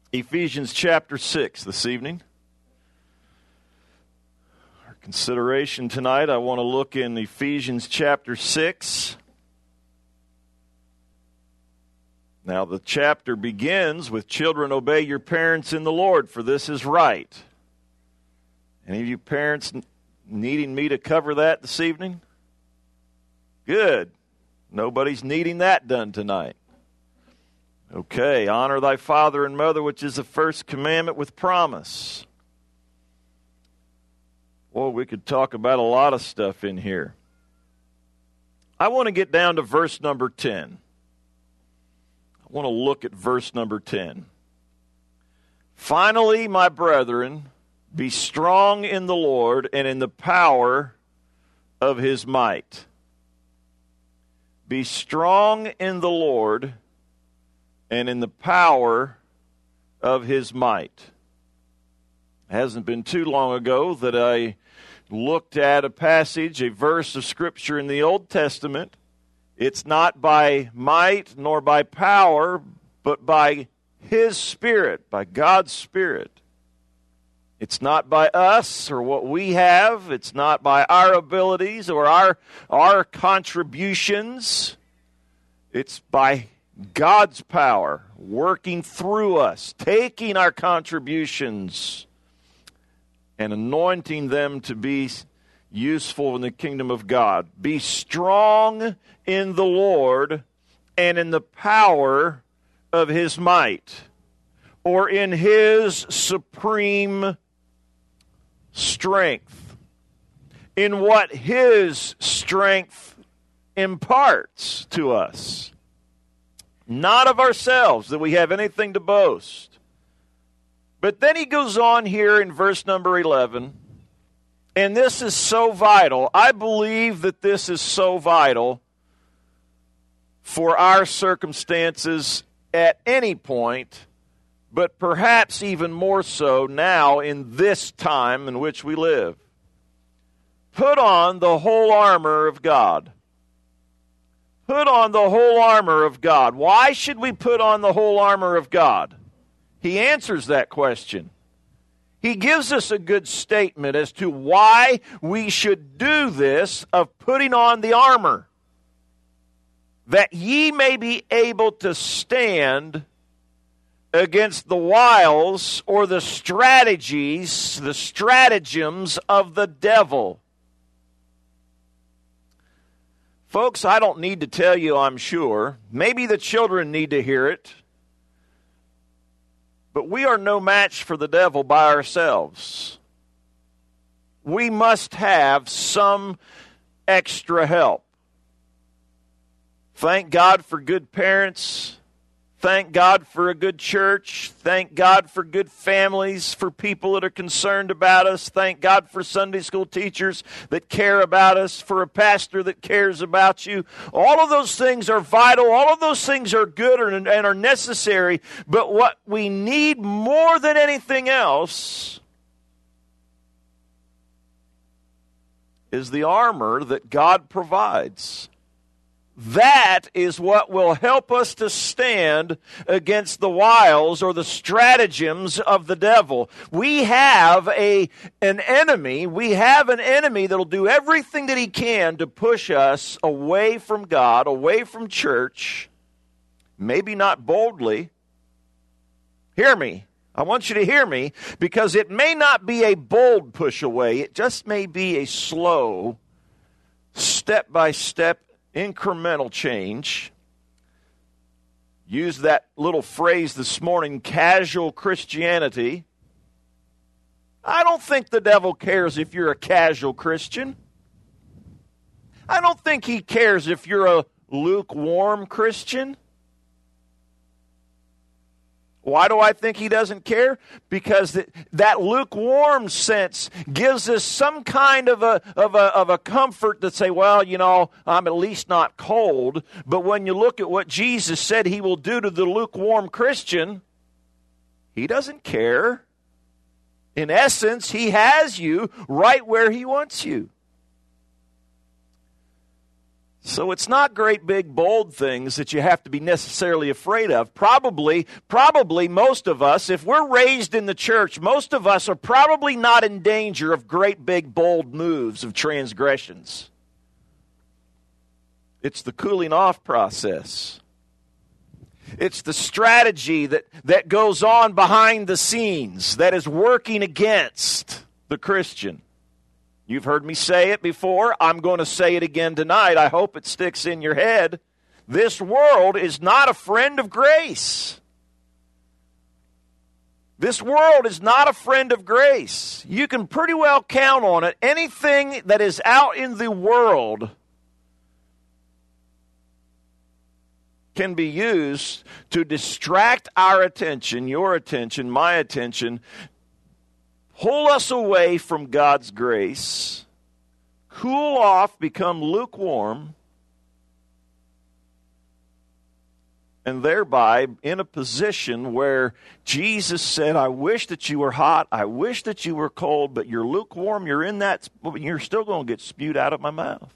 Ephesians chapter 6 this evening. Our consideration tonight, I want to look in Ephesians chapter 6. Now the chapter begins with, "Children, obey your parents in the Lord, for this is right." Any of you parents needing me to cover that this evening? Good. Nobody's needing that done tonight. Okay, honor thy father and mother, which is the first commandment with promise. Well, we could talk about a lot of stuff in here. I want to get down to verse number 10. I want to look at verse number 10. "Finally, my brethren, be strong in the Lord and in the power of his might." Be strong in the Lord and in the power of his might. It hasn't been too long ago that I looked at a passage, a verse of Scripture in the Old Testament. It's not by might nor by power, but by his Spirit, by God's Spirit. It's not by us or what we have. It's not by our abilities or our contributions. It's by God's power working through us, taking our contributions and anointing them to be useful in the kingdom of God. Be strong in the Lord and in the power of his might, or in his supreme strength, in what his strength imparts to us. Not of ourselves, that we have anything to boast. But then he goes on here in verse number 11, and this is so vital. I believe that this is so vital for our circumstances at any point, but perhaps even more so now in this time in which we live. Put on the whole armor of God. Put on the whole armor of God. Why should we put on the whole armor of God? He answers that question. He gives us a good statement as to why we should do this of putting on the armor. That ye may be able to stand against the wiles or the strategies, the stratagems of the devil. Folks, I don't need to tell you, I'm sure. Maybe the children need to hear it. But we are no match for the devil by ourselves. We must have some extra help. Thank God for good parents. Thank God for a good church. Thank God for good families, for people that are concerned about us. Thank God for Sunday school teachers that care about us, for a pastor that cares about you. All of those things are vital. All of those things are good and are necessary. But what we need more than anything else is the armor that God provides. That is what will help us to stand against the wiles or the stratagems of the devil. We have an enemy. We have an enemy that will do everything that he can to push us away from God, away from church. Maybe not boldly. Hear me. I want you to hear me, because it may not be a bold push away. It just may be a slow, step-by-step, incremental change. Use that little phrase this morning, casual Christianity. I don't think the devil cares if you're a casual Christian. I don't think he cares if you're a lukewarm Christian. Why do I think he doesn't care? Because that lukewarm sense gives us some kind of a comfort to say, well, you know, I'm at least not cold. But when you look at what Jesus said he will do to the lukewarm Christian, he doesn't care. In essence, he has you right where he wants you. So it's not great, big, bold things that you have to be necessarily afraid of. Probably most of us, if we're raised in the church, most of us are probably not in danger of great, big, bold moves of transgressions. It's the cooling off process. It's the strategy that goes on behind the scenes that is working against the Christian. You've heard me say it before. I'm going to say it again tonight. I hope it sticks in your head. This world is not a friend of grace. This world is not a friend of grace. You can pretty well count on it. Anything that is out in the world can be used to distract our attention, your attention, my attention, pull us away from God's grace, cool off, become lukewarm, and thereby in a position where Jesus said, I wish that you were hot, I wish that you were cold, but you're lukewarm, you're in that, you're still going to get spewed out of my mouth.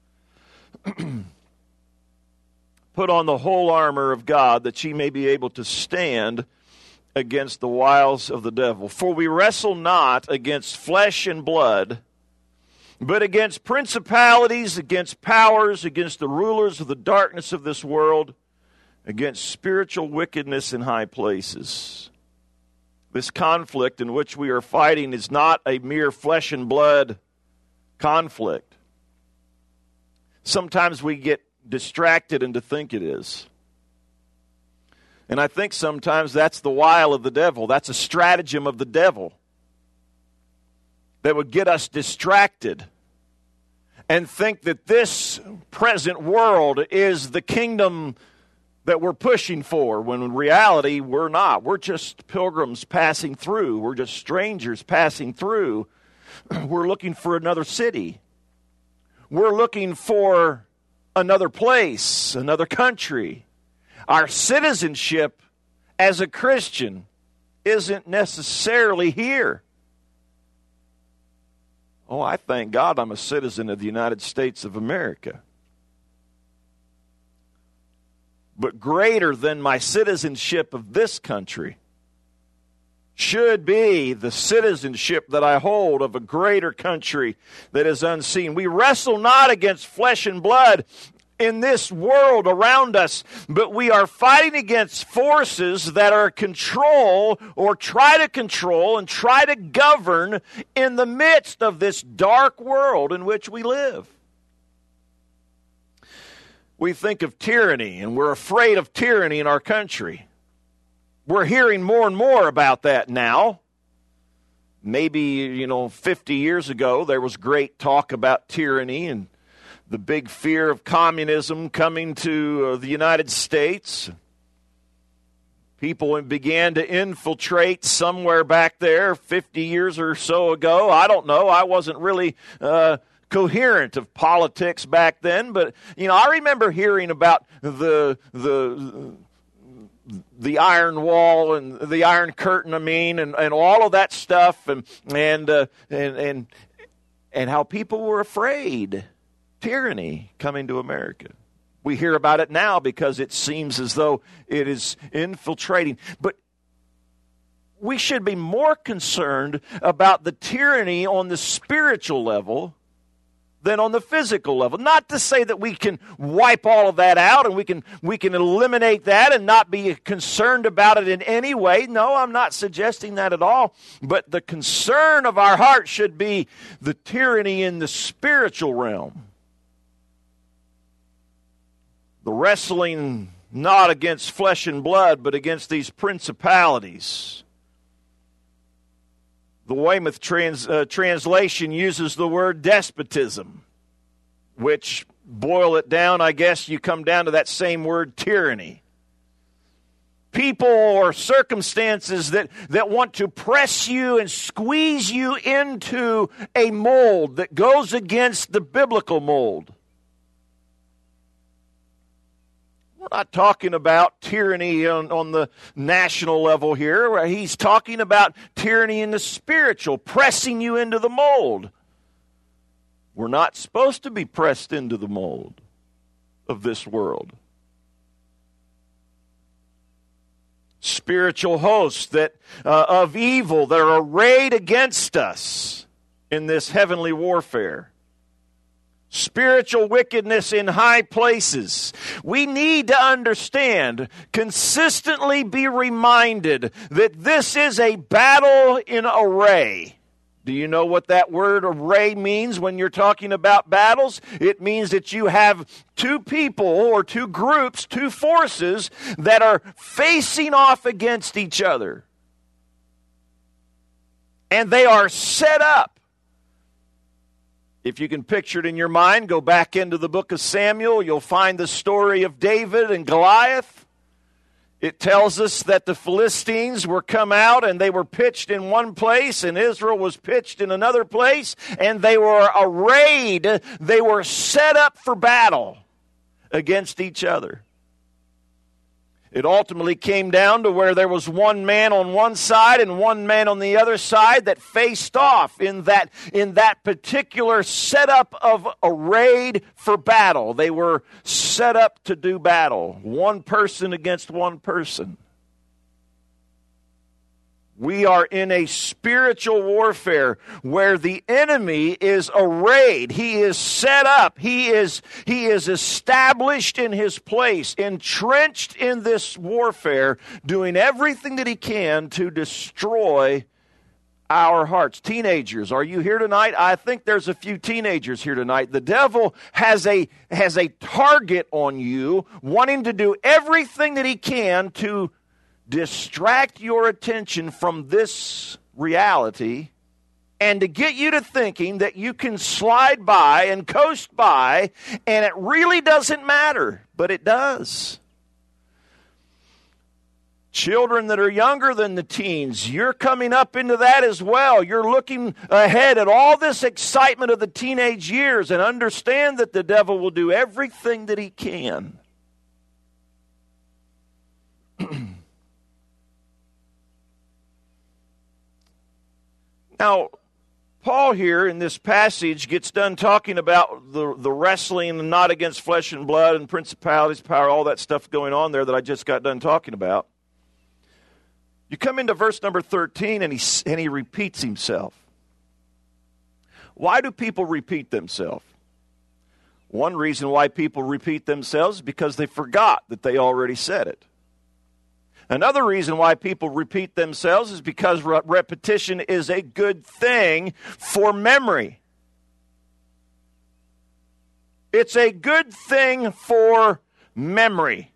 Put on the whole armor of God that ye may be able to stand against the wiles of the devil. For we wrestle not against flesh and blood, but against principalities, against powers, against the rulers of the darkness of this world, against spiritual wickedness in high places. This conflict in which we are fighting is not a mere flesh and blood conflict. Sometimes we get distracted and to think it is. And I think sometimes that's the wile of the devil. That's a stratagem of the devil that would get us distracted and think that this present world is the kingdom that we're pushing for, when in reality we're not. We're just pilgrims passing through. We're just strangers passing through. We're looking for another city. We're looking for another place, another country. Our citizenship as a Christian isn't necessarily here. Oh, I thank God I'm a citizen of the United States of America. But greater than my citizenship of this country should be the citizenship that I hold of a greater country that is unseen. We wrestle not against flesh and blood in this world around us, but we are fighting against forces that are control or try to control and try to govern in the midst of this dark world in which we live. We think of tyranny, and we're afraid of tyranny in our country. We're hearing more and more about that now. Maybe, 50 years ago, there was great talk about tyranny and the big fear of communism coming to the United States. People began to infiltrate somewhere back there 50 years or so ago. I don't know. I wasn't really coherent of politics back then, but I remember hearing about the Iron Wall and the Iron Curtain, and all of that stuff, and how people were afraid. Tyranny coming to America. We hear about it now because it seems as though it is infiltrating. But we should be more concerned about the tyranny on the spiritual level than on the physical level. Not to say that we can wipe all of that out and we can eliminate that and not be concerned about it in any way. No, I'm not suggesting that at all. But the concern of our heart should be the tyranny in the spiritual realm. The wrestling not against flesh and blood, but against these principalities. The Weymouth translation uses the word despotism, which, boil it down, I guess you come down to that same word, tyranny. People or circumstances that want to press you and squeeze you into a mold that goes against the biblical mold. We're not talking about tyranny on the national level here. He's talking about tyranny in the spiritual, pressing you into the mold. We're not supposed to be pressed into the mold. of this world. Spiritual hosts that of evil that are arrayed against us in this heavenly warfare. Spiritual wickedness in high places. We need to understand, consistently be reminded that this is a battle in array. Do you know what that word array means when you're talking about battles? It means that you have two people or two groups, two forces that are facing off against each other. And they are set up. If you can picture it in your mind, go back into the book of Samuel. You'll find the story of David and Goliath. It tells us that the Philistines were come out and they were pitched in one place and Israel was pitched in another place, and they were arrayed, they were set up for battle against each other. It ultimately came down to where there was one man on one side and one man on the other side that faced off in that particular setup of arrayed for battle. They were set up to do battle, one person against one person. We are in a spiritual warfare where the enemy is arrayed. He is set up. He is established in his place, entrenched in this warfare, doing everything that he can to destroy our hearts. Teenagers, are you here tonight? I think there's a few teenagers here tonight. The devil has a target on you, wanting to do everything that he can to distract your attention from this reality and to get you to thinking that you can slide by and coast by and it really doesn't matter, but it does. Children that are younger than the teens, you're coming up into that as well. You're looking ahead at all this excitement of the teenage years and understand that the devil will do everything that he can. Now, Paul here in this passage gets done talking about the wrestling not against flesh and blood and principalities, power, all that stuff going on there that I just got done talking about. You come into verse number 13 and he repeats himself. Why do people repeat themselves? One reason why people repeat themselves is because they forgot that they already said it. Another reason why people repeat themselves is because repetition is a good thing for memory. It's a good thing for memory.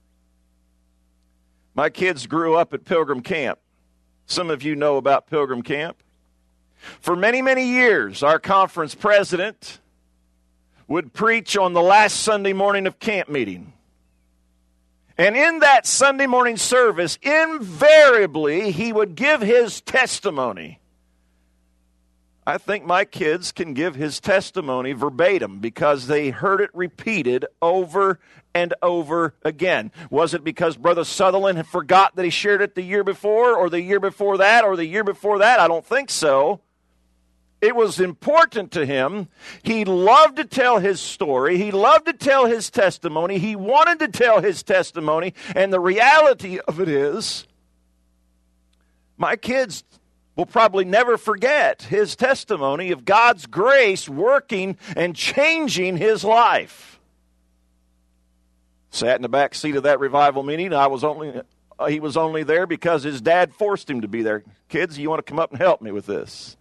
My kids grew up at Pilgrim Camp. Some of you know about Pilgrim Camp. For many, many years, our conference president would preach on the last Sunday morning of camp meeting. And in that Sunday morning service, invariably, he would give his testimony. I think my kids can give his testimony verbatim because they heard it repeated over and over again. Was it because Brother Sutherland had forgot that he shared it the year before or the year before that or the year before that? I don't think so. It was important to him. He loved to tell his story. He loved to tell his testimony. He wanted to tell his testimony. And the reality of it is, my kids will probably never forget his testimony of God's grace working and changing his life. Sat in the back seat of that revival meeting. He was only there because his dad forced him to be there. Kids, you want to come up and help me with this?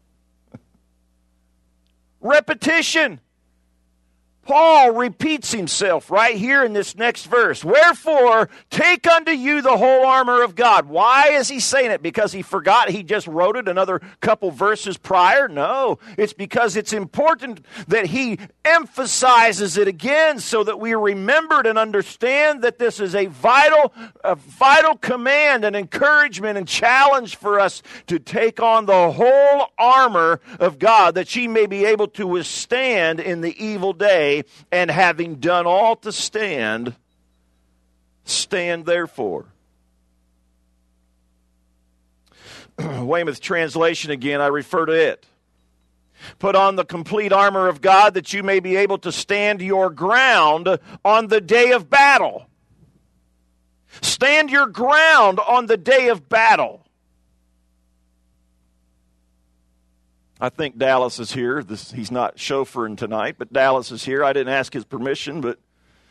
Repetition. Paul repeats himself right here in this next verse. Wherefore, take unto you the whole armor of God. Why is he saying it? Because he forgot he just wrote it another couple verses prior? No, it's because it's important that he emphasizes it again so that we remember and understand that this is a vital command and encouragement and challenge for us to take on the whole armor of God, that ye may be able to withstand in the evil day. And having done all to stand, stand therefore. Weymouth translation again, I refer to it. Put on the complete armor of God that you may be able to stand your ground on the day of battle. Stand your ground on the day of battle. I think Dallas is here. He's not chauffeuring tonight, but Dallas is here. I didn't ask his permission, but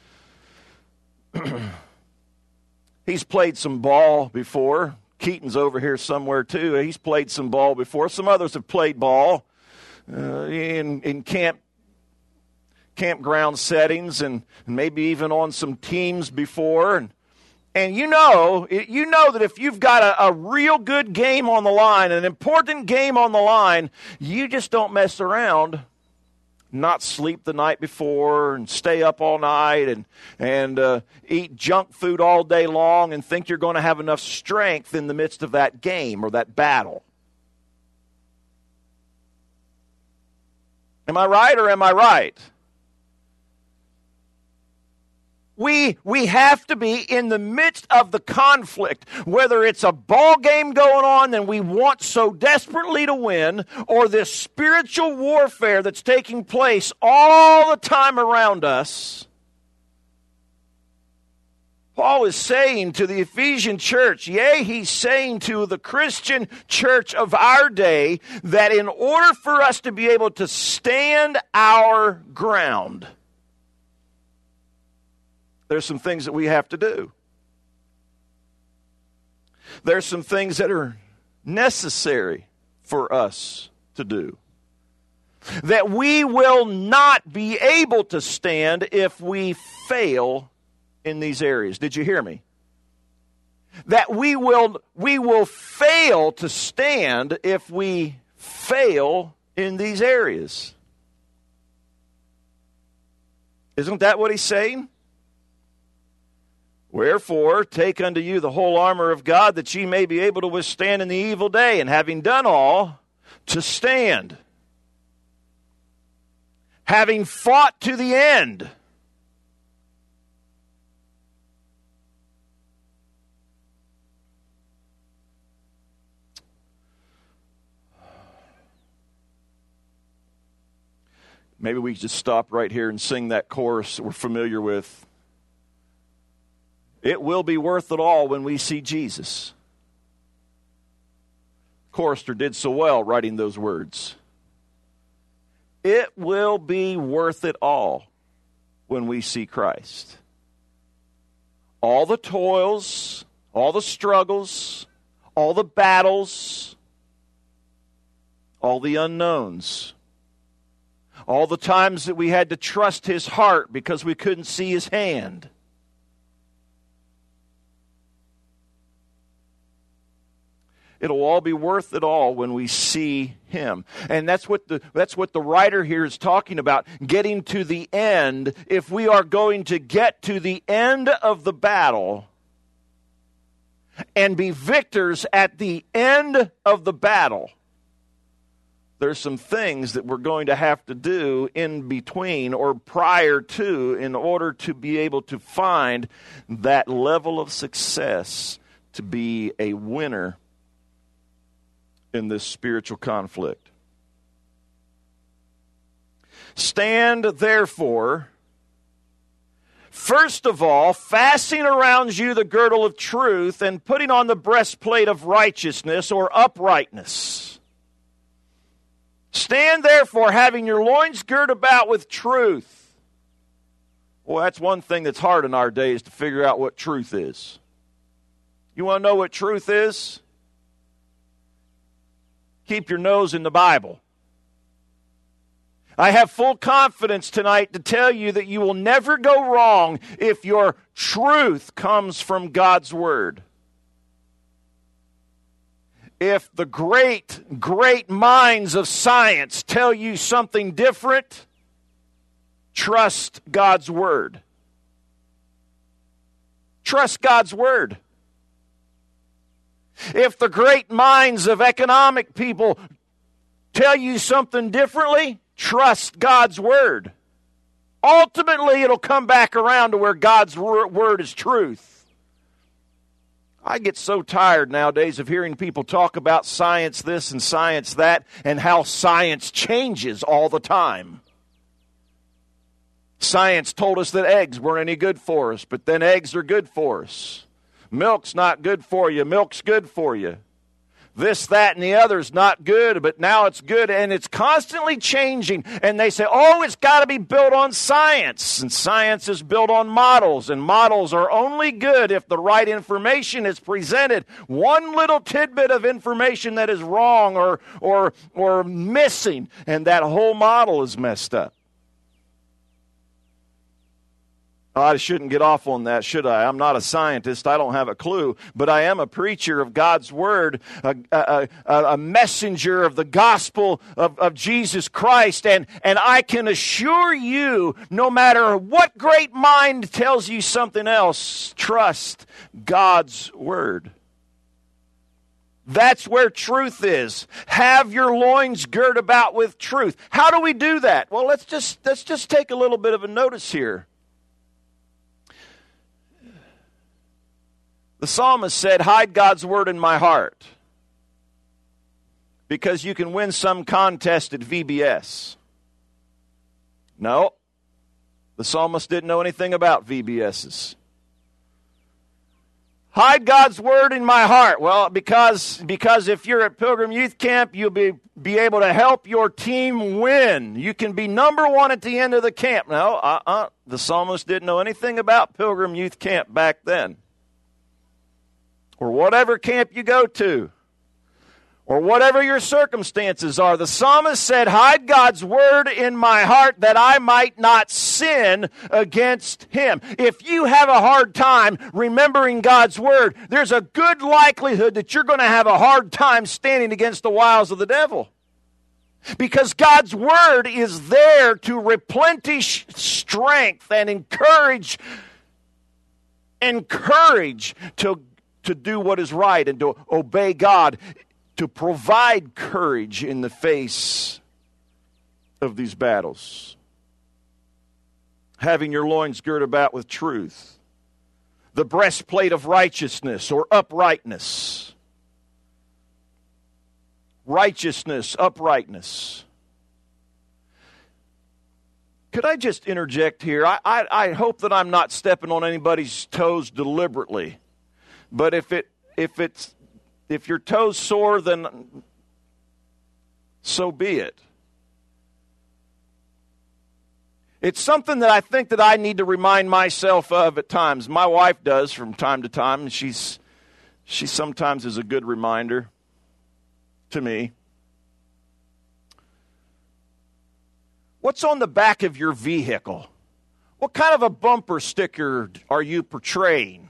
he's played some ball before. Keaton's over here somewhere too. He's played some ball before. Some others have played ball in campground settings and maybe even on some teams before. And you know that if you've got a real good game on the line, an important game on the line, you just don't mess around, not sleep the night before and stay up all night and eat junk food all day long and think you're going to have enough strength in the midst of that game or that battle. Am I right or am I right? We have to be in the midst of the conflict, whether it's a ball game going on and we want so desperately to win, or this spiritual warfare that's taking place all the time around us. Paul is saying to the Ephesian church, yea, he's saying to the Christian church of our day, that in order for us to be able to stand our ground, there's some things that we have to do. There's some things that are necessary for us to do. That we will not be able to stand if we fail in these areas. Did you hear me? That we will fail to stand if we fail in these areas. Isn't that what he's saying? Wherefore, take unto you the whole armor of God, that ye may be able to withstand in the evil day, and having done all, to stand. Having fought to the end. Maybe we just stop right here and sing that chorus that we're familiar with. It will be worth it all when we see Jesus. Chorister did so well writing those words. It will be worth it all when we see Christ. All the toils, all the struggles, all the battles, all the unknowns, all the times that we had to trust His heart because we couldn't see His hand. It'll all be worth it all when we see Him. And that's what the writer here is talking about, getting to the end. If we are going to get to the end of the battle and be victors at the end of the battle, there's some things that we're going to have to do in between or prior to in order to be able to find that level of success to be a winner in this spiritual conflict. Stand, therefore, first of all, fastening around you the girdle of truth and putting on the breastplate of righteousness or uprightness. Stand, therefore, having your loins girt about with truth. Well, that's one thing that's hard in our days, to figure out what truth is. You want to know what truth is? Keep your nose in the Bible. I have full confidence tonight to tell you that you will never go wrong if your truth comes from God's Word. If the great, great minds of science tell you something different, trust God's Word. Trust God's Word. If the great minds of economic people tell you something differently, trust God's Word. Ultimately, it'll come back around to where God's Word is truth. I get so tired nowadays of hearing people talk about science this and science that and how science changes all the time. Science told us that eggs weren't any good for us, but then eggs are good for us. Milk's not good for you. Milk's good for you. This, that, and the other is not good, but now it's good, and it's constantly changing. And they say, oh, it's got to be built on science. And science is built on models, and models are only good if the right information is presented. One little tidbit of information that is wrong or missing, and that whole model is messed up. I shouldn't get off on that, should I? I'm not a scientist. I don't have a clue. But I am a preacher of God's Word, a messenger of the gospel of Jesus Christ. And I can assure you, no matter what great mind tells you something else, trust God's Word. That's where truth is. Have your loins girt about with truth. How do we do that? Well, let's just take a little bit of a notice here. The psalmist said, hide God's word in my heart, because you can win some contest at VBS. No, the psalmist didn't know anything about VBSs. Hide God's word in my heart. Well, because if you're at Pilgrim Youth Camp, you'll be able to help your team win. You can be number one at the end of the camp. No, the psalmist didn't know anything about Pilgrim Youth Camp back then. Or whatever camp you go to, or whatever your circumstances are. The psalmist said, hide God's word in my heart that I might not sin against him. If you have a hard time remembering God's word, there's a good likelihood that you're going to have a hard time standing against the wiles of the devil. Because God's word is there to replenish strength and encourage to do what is right and to obey God, to provide courage in the face of these battles. Having your loins girt about with truth, the breastplate of righteousness or uprightness. Righteousness, uprightness. Could I just interject here? I hope that I'm not stepping on anybody's toes deliberately. But if your toes sore, then so be it. It's something that I think that I need to remind myself of at times. My wife does from time to time, and she sometimes is a good reminder to me. What's on the back of your vehicle? What kind of a bumper sticker are you portraying?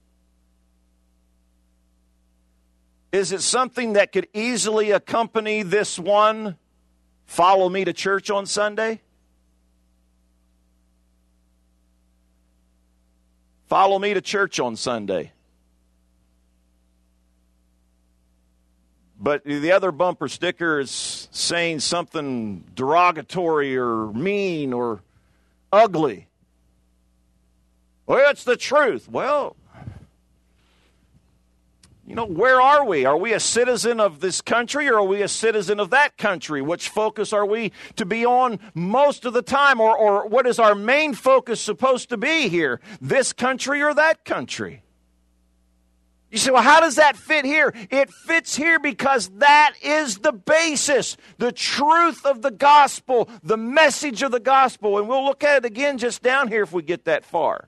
Is it something that could easily accompany this one, follow me to church on Sunday? Follow me to church on Sunday. But the other bumper sticker is saying something derogatory or mean or ugly. Well, it's the truth. Well, you know, where are we? Are we a citizen of this country or are we a citizen of that country? Which focus are we to be on most of the time? Or what is our main focus supposed to be here? This country or that country? You say, well, how does that fit here? It fits here because that is the basis, the truth of the gospel, the message of the gospel. And we'll look at it again just down here if we get that far.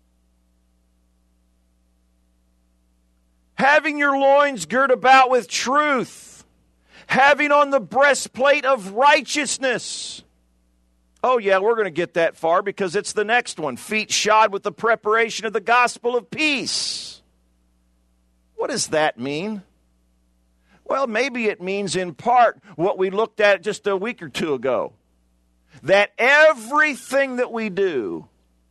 Having your loins girt about with truth. Having on the breastplate of righteousness. Oh yeah, we're going to get that far because it's the next one. Feet shod with the preparation of the gospel of peace. What does that mean? Well, maybe it means in part what we looked at just a week or two ago. That everything that we do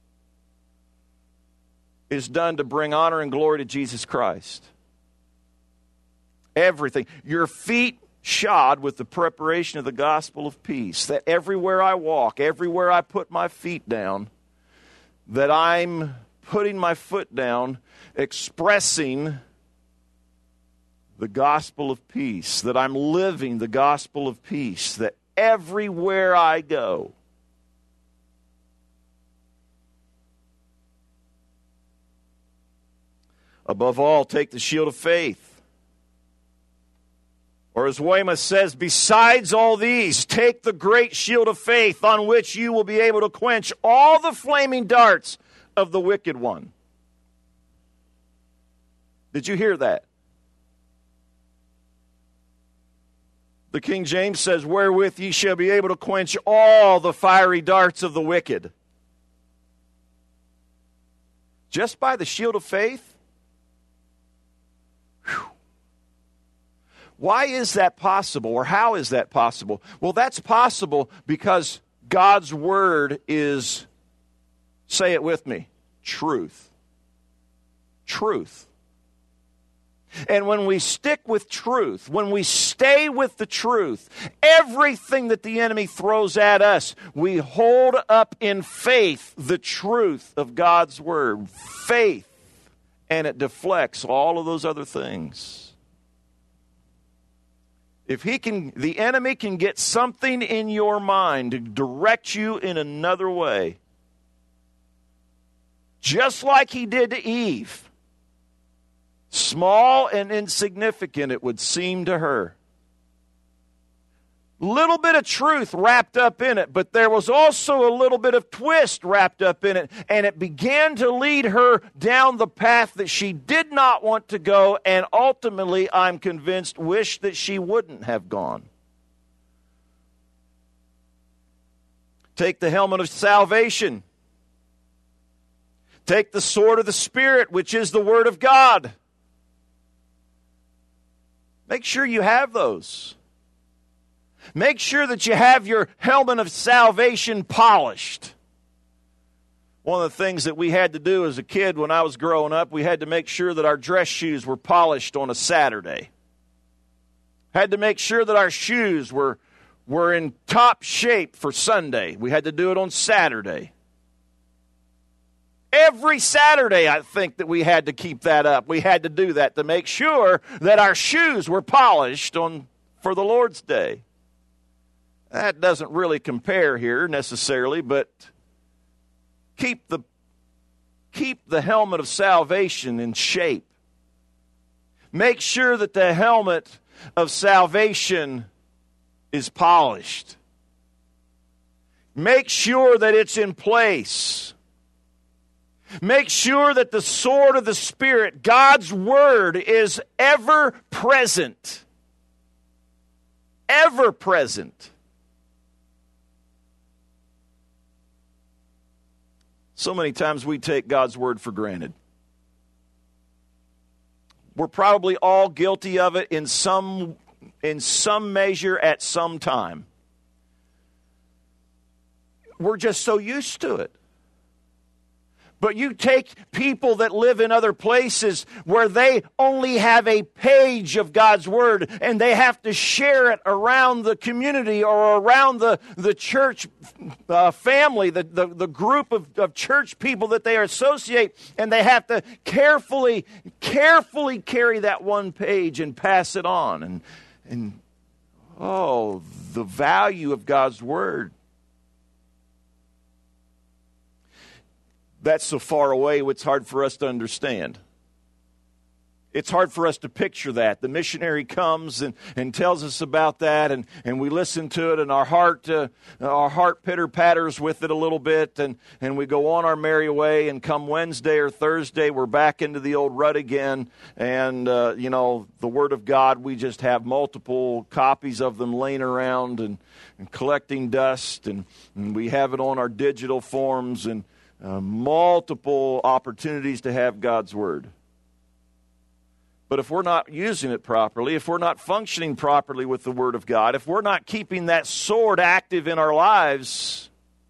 is done to bring honor and glory to Jesus Christ. Everything. Your feet shod with the preparation of the gospel of peace. That everywhere I walk, everywhere I put my feet down, that I'm putting my foot down, expressing the gospel of peace, that I'm living the gospel of peace, that everywhere I go, above all, take the shield of faith. Or as Weymouth says, besides all these, take the great shield of faith on which you will be able to quench all the flaming darts of the wicked one. Did you hear that? The King James says, wherewith ye shall be able to quench all the fiery darts of the wicked. Just by the shield of faith? Whew. Why is that possible, or how is that possible? Well, that's possible because God's Word is, say it with me, truth. Truth. And when we stick with truth, when we stay with the truth, everything that the enemy throws at us, we hold up in faith the truth of God's Word. Faith. And it deflects all of those other things. If the enemy can get something in your mind to direct you in another way, just like he did to Eve, small and insignificant it would seem to her. Little bit of truth wrapped up in it, but there was also a little bit of twist wrapped up in it, and it began to lead her down the path that she did not want to go, and ultimately, I'm convinced, wished that she wouldn't have gone. Take the helmet of salvation. Take the sword of the Spirit, which is the Word of God. Make sure you have those. Make sure that you have your helmet of salvation polished. One of the things that we had to do as a kid when I was growing up, we had to make sure that our dress shoes were polished on a Saturday. Had to make sure that our shoes were in top shape for Sunday. We had to do it on Saturday. Every Saturday, I think that we had to keep that up. We had to do that to make sure that our shoes were polished for the Lord's Day. That doesn't really compare here necessarily, but keep the helmet of salvation in shape. Make sure that the helmet of salvation is polished. Make sure that it's in place. Make sure that the sword of the Spirit, God's Word, is ever present. Ever present. So many times we take God's Word for granted. We're probably all guilty of it in some measure at some time. We're just so used to it. But you take people that live in other places where they only have a page of God's Word and they have to share it around the community or around the church family, the group of church people that they associate, and they have to carefully carry that one page and pass it on. And the value of God's Word. That's so far away, it's hard for us to understand. It's hard for us to picture that. The missionary comes and tells us about that, and we listen to it, and our heart pitter-patters with it a little bit, and we go on our merry way, and come Wednesday or Thursday, we're back into the old rut again, and, the Word of God, we just have multiple copies of them laying around and collecting dust, and we have it on our digital forms, and multiple opportunities to have God's Word. But if we're not using it properly, if we're not functioning properly with the Word of God, if we're not keeping that sword active in our lives,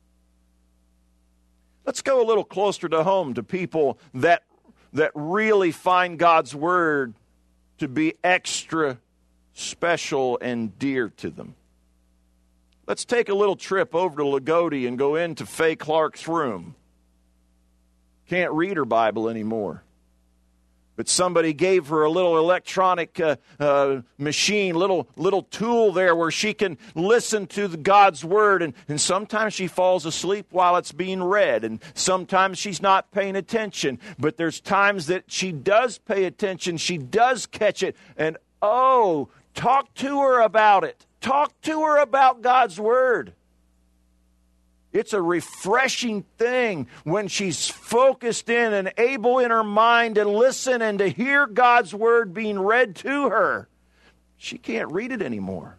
let's go a little closer to home to people that really find God's Word to be extra special and dear to them. Let's take a little trip over to Lagodi and go into Faye Clark's room. Can't read her Bible anymore. But somebody gave her a little electronic machine, little tool there where she can listen to God's Word. And sometimes she falls asleep while it's being read. And sometimes she's not paying attention. But there's times that she does pay attention. She does catch it. And talk to her about it. Talk to her about God's Word. It's a refreshing thing when she's focused in and able in her mind to listen and to hear God's Word being read to her. She can't read it anymore.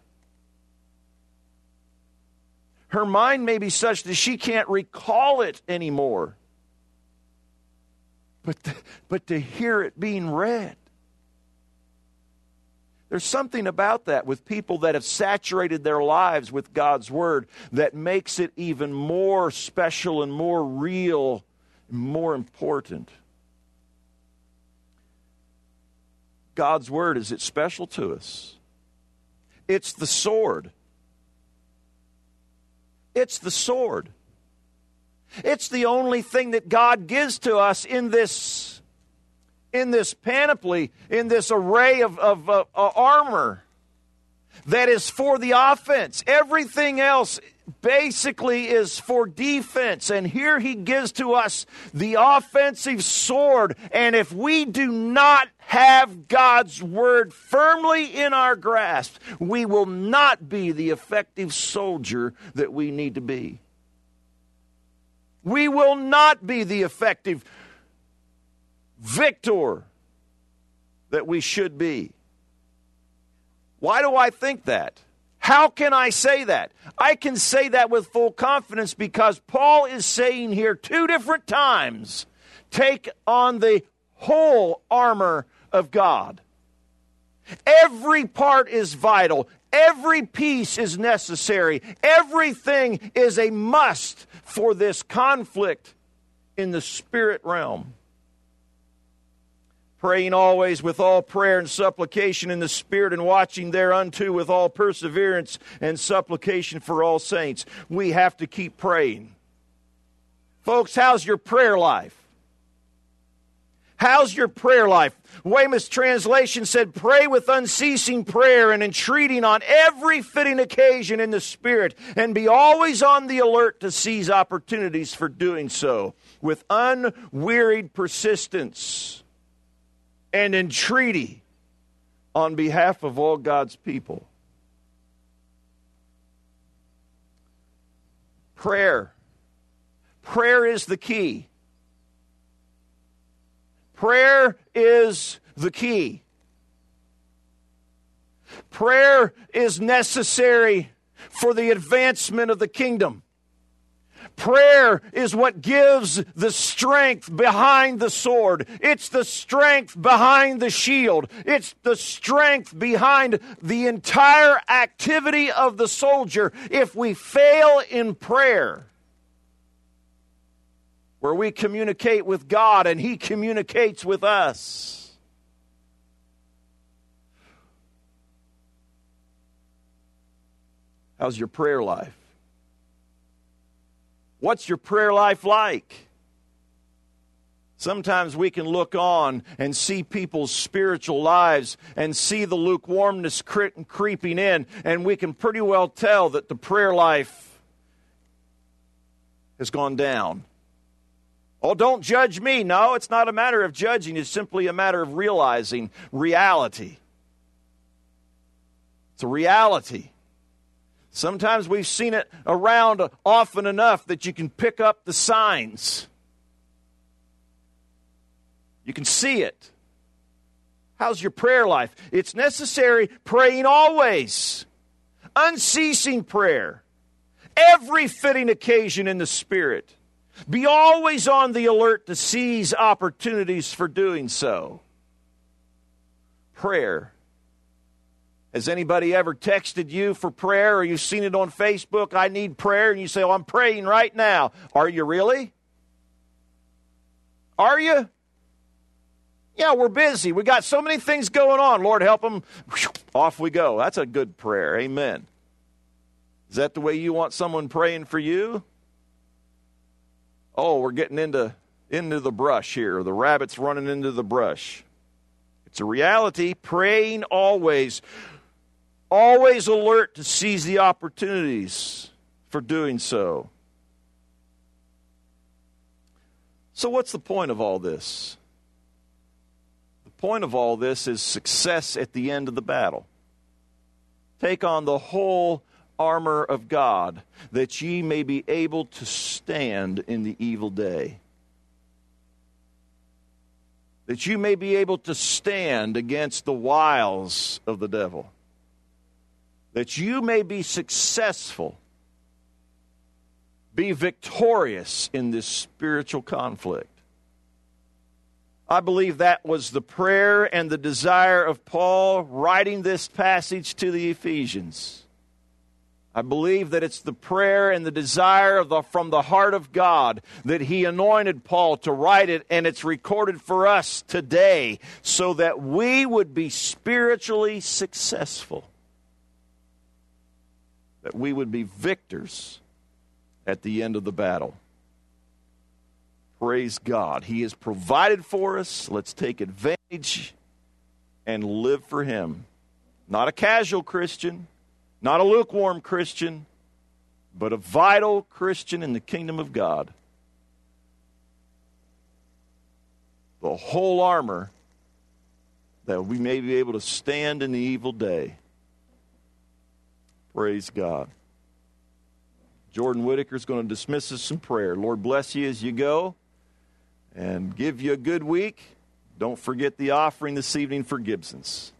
Her mind may be such that she can't recall it anymore. But to hear it being read. There's something about that with people that have saturated their lives with God's Word that makes it even more special and more real and more important. God's Word, is it special to us? It's the sword. It's the sword. It's the only thing that God gives to us in this panoply, in this array of armor that is for the offense. Everything else basically is for defense. And here he gives to us the offensive sword. And if we do not have God's Word firmly in our grasp, we will not be the effective soldier that we need to be. We will not be the effective victor that we should be. Why do I think that? How can I say that? I can say that with full confidence because Paul is saying here 2 different times, take on the whole armor of God. Every part is vital. Every piece is necessary. Everything is a must for this conflict in the spirit realm. Praying always with all prayer and supplication in the Spirit, and watching thereunto with all perseverance and supplication for all saints. We have to keep praying. Folks, how's your prayer life? How's your prayer life? Weymouth's translation said, pray with unceasing prayer and entreating on every fitting occasion in the Spirit, and be always on the alert to seize opportunities for doing so with unwearied persistence and entreaty on behalf of all God's people. Prayer. Prayer is the key. Prayer is the key. Prayer is necessary for the advancement of the kingdom. Prayer is what gives the strength behind the sword. It's the strength behind the shield. It's the strength behind the entire activity of the soldier. If we fail in prayer, where we communicate with God and He communicates with us, how's your prayer life? What's your prayer life like? Sometimes we can look on and see people's spiritual lives and see the lukewarmness creeping in, and we can pretty well tell that the prayer life has gone down. Oh, don't judge me. No, it's not a matter of judging. It's simply a matter of realizing reality. It's a reality. Sometimes we've seen it around often enough that you can pick up the signs. You can see it. How's your prayer life? It's necessary praying always. Unceasing prayer. Every fitting occasion in the Spirit. Be always on the alert to seize opportunities for doing so. Prayer. Has anybody ever texted you for prayer, or you've seen it on Facebook, I need prayer, and you say, oh, I'm praying right now. Are you really? Are you? Yeah, we're busy. We got so many things going on. Lord, help them. Off we go. That's a good prayer. Amen. Is that the way you want someone praying for you? Oh, we're getting into the brush here. The rabbit's running into the brush. It's a reality. Praying always. Always alert to seize the opportunities for doing so. So what's the point of all this? The point of all this is success at the end of the battle. Take on the whole armor of God, that ye may be able to stand in the evil day. That you may be able to stand against the wiles of the devil. That you may be successful, be victorious in this spiritual conflict. I believe that was the prayer and the desire of Paul writing this passage to the Ephesians. I believe that it's the prayer and the desire from the heart of God that He anointed Paul to write it, and it's recorded for us today so that we would be spiritually successful. That we would be victors at the end of the battle. Praise God. He has provided for us. Let's take advantage and live for Him. Not a casual Christian, not a lukewarm Christian, but a vital Christian in the kingdom of God. The whole armor that we may be able to stand in the evil day. Praise God. Jordan Whitaker is going to dismiss us in prayer. Lord bless you as you go and give you a good week. Don't forget the offering this evening for Gibson's.